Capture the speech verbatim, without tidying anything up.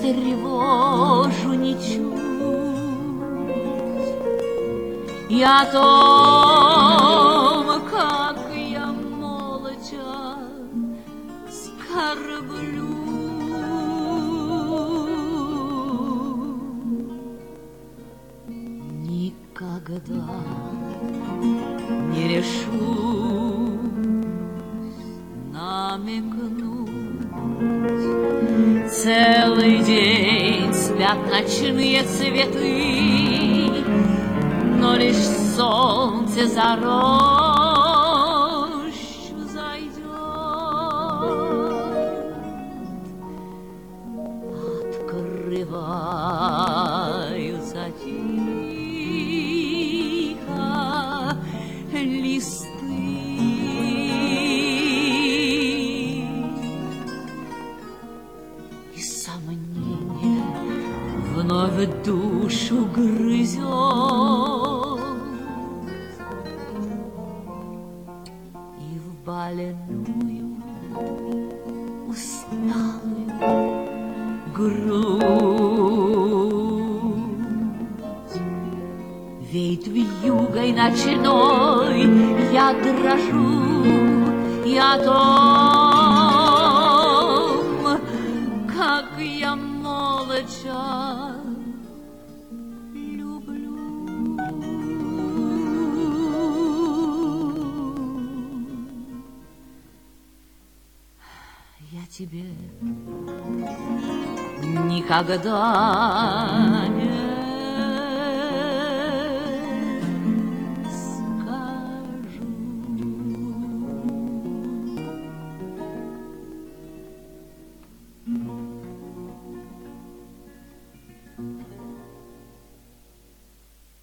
тревожу ничуть. И о том, как я молча скорблю. Никогда не решусь намекнуть. Целый день спят ночные цветы, но лишь солнце за рощу зайдет. Открываются тихо листы, и сомнение вновь душу грызет. Больную, усталую грудь веет вьюгой ночной, я дрожу и о том, как я молча тебе никогда